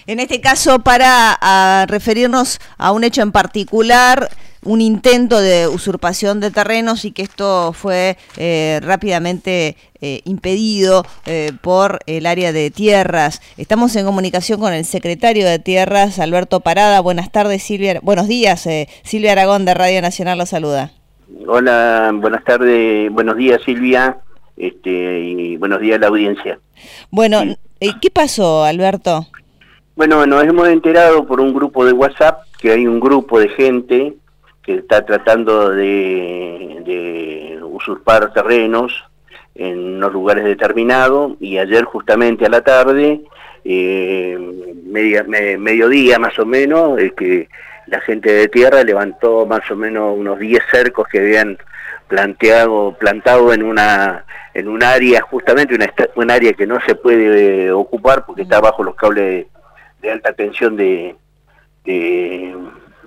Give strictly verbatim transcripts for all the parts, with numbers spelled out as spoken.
En este caso, para a, referirnos a un hecho en particular, un intento de usurpación de terrenos y que esto fue eh, rápidamente eh, impedido eh, por el área de tierras. Estamos en comunicación con el secretario de Tierras, Alberto Parada. Buenas tardes, Silvia. Buenos días, eh, Silvia Aragón de Radio Nacional lo saluda. Hola, buenas tardes, buenos días, Silvia, este, y buenos días a la audiencia. Bueno, sí. ¿qué pasó, Alberto? Bueno, nos hemos enterado por un grupo de WhatsApp que hay un grupo de gente que está tratando de, de usurpar terrenos en unos lugares determinados, y ayer justamente a la tarde, eh, media, me, mediodía más o menos, es que la gente de tierra levantó más o menos unos diez cercos que habían planteado, plantado en una en un área, justamente una, un área que no se puede eh, ocupar porque está bajo los cables de, de alta tensión de, de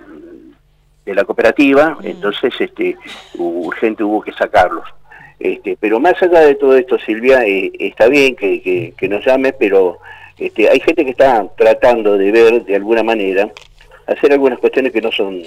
de la cooperativa. Mm. Entonces este urgente hubo que sacarlos. Este, pero más allá de todo esto, Silvia, eh, está bien que, que, que nos llame, pero este, hay gente que está tratando de ver de alguna manera hacer algunas cuestiones que no son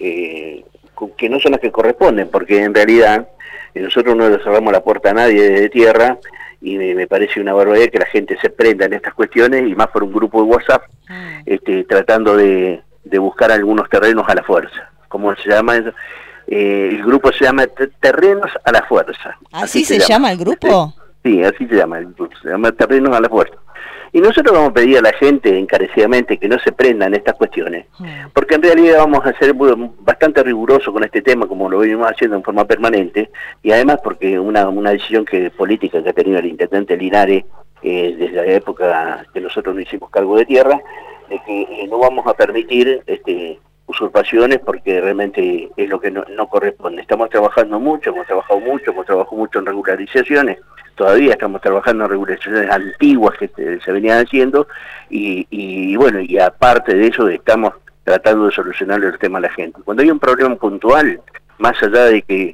eh, que no son las que corresponden, porque en realidad eh, nosotros no le cerramos la puerta a nadie desde tierra, y me, me parece una barbaridad que la gente se prenda en estas cuestiones, y más por un grupo de WhatsApp, mm. este, tratando de, de buscar algunos terrenos a la fuerza. ¿Cómo se llama eso? Eh, el grupo se llama Terrenos a la Fuerza. ¿Así, así se, se llama. llama el grupo? Sí, sí, así se llama el grupo, se llama Terrenos a la Fuerza. Y nosotros vamos a pedir a la gente encarecidamente que no se prendan estas cuestiones, porque en realidad vamos a ser bastante rigurosos con este tema, como lo venimos haciendo en forma permanente, y además porque una, una decisión que política que ha tenido el intendente Linares eh, desde la época que nosotros nos hicimos cargo de tierra, de que eh, no vamos a permitir este usurpaciones, porque realmente es lo que no, no corresponde. Estamos trabajando mucho, hemos trabajado mucho, hemos trabajado mucho en regularizaciones, todavía estamos trabajando en regularizaciones antiguas que se, se venían haciendo, y, y bueno, y aparte de eso estamos tratando de solucionar el tema a la gente. Cuando hay un problema puntual, más allá de que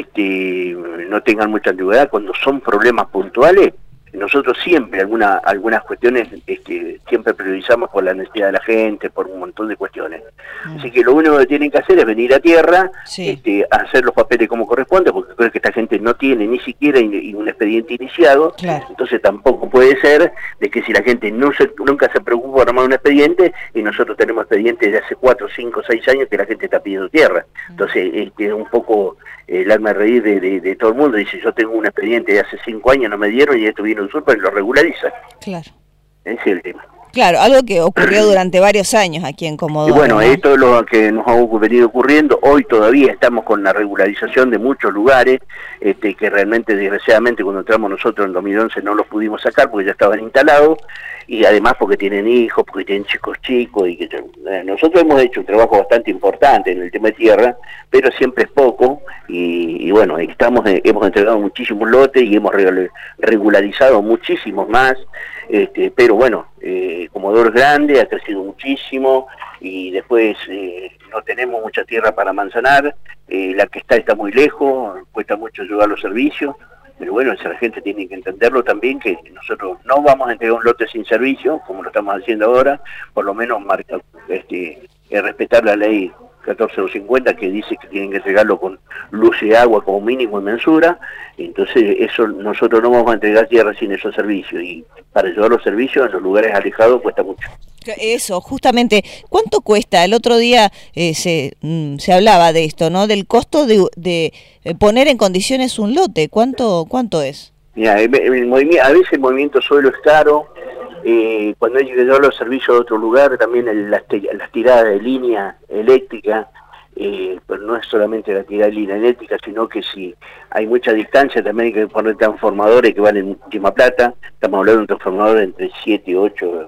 este, no tengan mucha antigüedad, cuando son problemas puntuales, nosotros siempre, alguna, algunas cuestiones, este, siempre priorizamos por la necesidad de la gente, por un montón de cuestiones. Mm. Así que lo único que tienen que hacer es venir a tierra, sí. este, hacer los papeles como corresponde, porque creo que esta gente no tiene ni siquiera in, un expediente iniciado, claro. Entonces tampoco puede ser de que si la gente no se, nunca se preocupa por armar un expediente, y nosotros tenemos expedientes de hace cuatro, cinco, seis años que la gente está pidiendo tierra. Entonces, este, un poco el alma de reír de, de, de todo el mundo, dice, yo tengo un expediente de hace cinco años, no me dieron, y esto viene un usurpa y lo regulariza. Claro. Ese es el tema. Claro, algo que ocurrió durante varios años aquí en Comodoro. Y bueno, ¿no? Esto es lo que nos ha venido ocurriendo. Hoy todavía estamos con la regularización de muchos lugares, este, que realmente, desgraciadamente, cuando entramos nosotros en dos mil once no los pudimos sacar porque ya estaban instalados, y además porque tienen hijos, porque tienen chicos chicos, y que eh, nosotros hemos hecho un trabajo bastante importante en el tema de tierra, pero siempre es poco, y, y bueno, estamos eh, hemos entregado muchísimos lotes y hemos regularizado muchísimos más. Este, pero bueno, eh, Comodoro es grande, ha crecido muchísimo, y después eh, no tenemos mucha tierra para manzanar, eh, la que está está muy lejos, cuesta mucho llevar los servicios, pero bueno, esa gente tiene que entenderlo también, que nosotros no vamos a entregar un lote sin servicio, como lo estamos haciendo ahora, por lo menos marca, este, eh, respetar la ley catorce doscientos cincuenta, que dice que tienen que entregarlo con luz y agua como mínimo en mensura. Entonces eso, nosotros no vamos a entregar tierra sin esos servicios, y para llevar los servicios en los lugares alejados cuesta mucho. Eso, justamente, ¿cuánto cuesta? El otro día eh, se, mm, se hablaba de esto, ¿no? Del costo de, de poner en condiciones un lote. ¿Cuánto, cuánto es? Mira, el, el movimiento, a veces el movimiento suelo es caro. Eh, cuando hay que llevar los servicios a otro lugar, también el, las, las tiradas de línea eléctrica, eh, pero no es solamente la tirada de línea eléctrica, sino que si hay mucha distancia también hay que poner transformadores que valen muchísima plata. Estamos hablando de un transformador entre siete, ocho,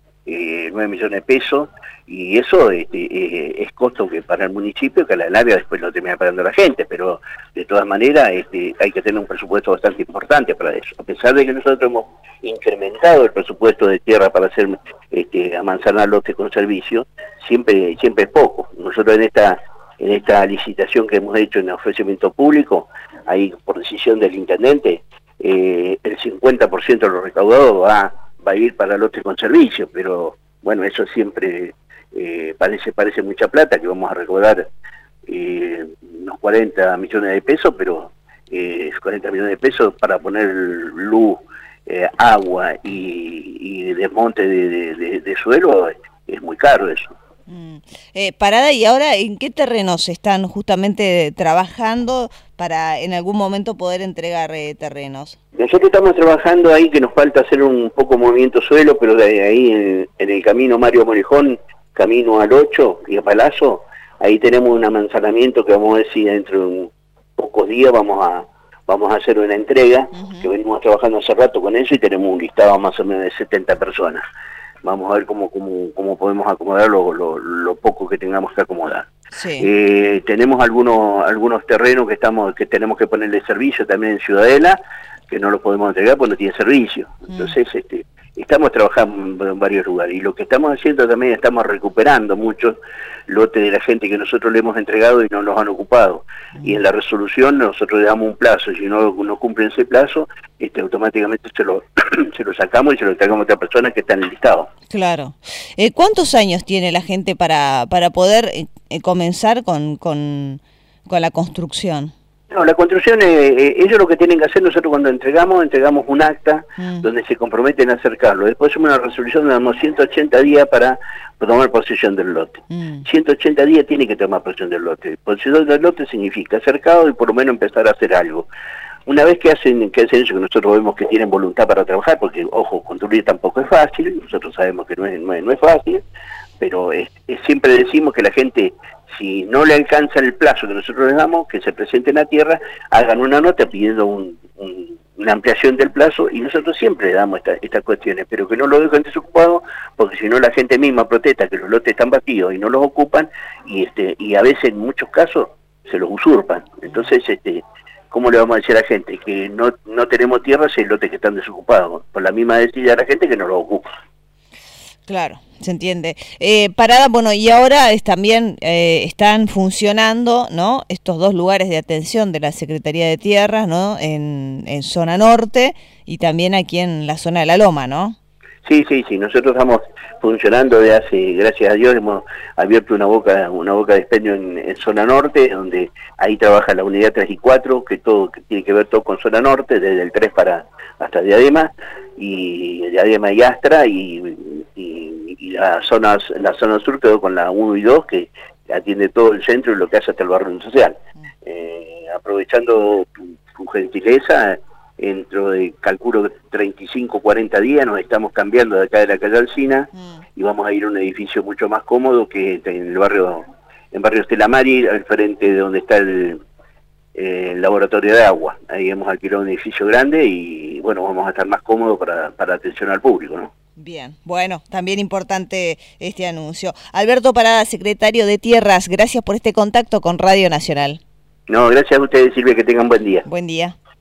eh, nueve millones de pesos, y eso este, eh, es costo que para el municipio, que a la larga después lo termina pagando la gente, pero de todas maneras este, hay que tener un presupuesto bastante importante para eso. A pesar de que nosotros hemos incrementado el presupuesto de tierra para hacer este, amanzanar lotes con servicio, siempre siempre es poco. Nosotros en esta en esta licitación que hemos hecho en ofrecimiento público, ahí por decisión del intendente, eh, el cincuenta por ciento de lo recaudado va, va a ir para lotes con servicio, pero bueno, eso siempre eh, parece, parece mucha plata, que vamos a recaudar eh, unos cuarenta millones de pesos, pero eh, cuarenta millones de pesos para poner luz, eh, agua y, y desmonte de, de, de, de suelo, es muy caro eso. Mm. Eh, Parada, ¿y ahora en qué terrenos están justamente trabajando para en algún momento poder entregar eh, terrenos? Nosotros estamos trabajando ahí, que nos falta hacer un poco movimiento suelo, pero de ahí en, en el camino Mario Morejón, camino al ocho y a Palazzo, ahí tenemos un amanzanamiento que vamos a ver si dentro de un pocos días vamos a vamos a hacer una entrega, uh-huh. que venimos trabajando hace rato con eso y tenemos un listado más o menos de setenta personas. Vamos a ver cómo, cómo, cómo podemos acomodar lo, lo, lo poco que tengamos que acomodar. Sí. Eh, tenemos algunos algunos terrenos que estamos que tenemos que ponerle servicio también en Ciudadela, que no los podemos entregar porque no tiene servicio. Mm. Entonces, este, estamos trabajando en varios lugares. Y lo que estamos haciendo también, estamos recuperando muchos lotes de la gente que nosotros le hemos entregado y no los han ocupado. Mm. Y en la resolución nosotros le damos un plazo. Si no, no cumplen ese plazo, este, automáticamente se lo, se lo sacamos y se lo entregamos a otra persona que está en el listado. Claro. Eh, ¿Cuántos años tiene la gente para, para poder eh, comenzar con, con, con la construcción? No, la construcción, eh, eh, ellos lo que tienen que hacer, nosotros cuando entregamos, entregamos un acta mm. donde se comprometen a acercarlo. Después hacemos una resolución donde damos ciento ochenta días para tomar posesión del lote. Mm. ciento ochenta días tiene que tomar posesión del lote. Posesión del lote significa acercado y por lo menos empezar a hacer algo. Una vez que hacen, que hacen eso, que nosotros vemos que tienen voluntad para trabajar, porque, ojo, construir tampoco es fácil, nosotros sabemos que no es, no es, no es fácil, pero es, es, siempre decimos que la gente, si no le alcanza el plazo que nosotros les damos, que se presenten a tierra, hagan una nota pidiendo un, un, una ampliación del plazo, y nosotros siempre le damos esta, estas cuestiones, pero que no lo dejen desocupados, porque si no la gente misma protesta que los lotes están vacíos y no los ocupan, y este y a veces en muchos casos se los usurpan. Entonces, este ¿cómo le vamos a decir a la gente? Que no, no tenemos tierra si hay lotes que están desocupados, por la misma decisión a la gente que no los ocupa. Claro, se entiende. Eh, Parada, bueno, y ahora es también eh, están funcionando, ¿no?, estos dos lugares de atención de la Secretaría de Tierras, ¿no?, en, en zona norte y también aquí en la zona de La Loma, ¿no? Sí, sí, sí, nosotros estamos funcionando de hace, gracias a Dios, hemos abierto una boca una boca de expendio en, en zona norte, donde ahí trabaja la unidad tres y cuatro, que todo que tiene que ver todo con zona norte, desde el tres para hasta Diadema, y Diadema y Astra, y, y, y la zona, la zona sur quedó con la uno y dos, que atiende todo el centro y lo que hace hasta el barrio social. Eh, aprovechando tu, tu gentileza, dentro de, calculo, treinta y cinco, cuarenta días nos estamos cambiando de acá de la calle Alsina mm. y vamos a ir a un edificio mucho más cómodo que en el barrio, en barrio Estela Mari, al frente de donde está el, eh, el laboratorio de agua. Ahí hemos alquilado un edificio grande y bueno, vamos a estar más cómodos para, para atención al público, ¿no? Bien, bueno, también importante este anuncio. Alberto Parada, secretario de Tierras, gracias por este contacto con Radio Nacional. No, gracias a ustedes, Silvia, que tengan buen día. Buen día.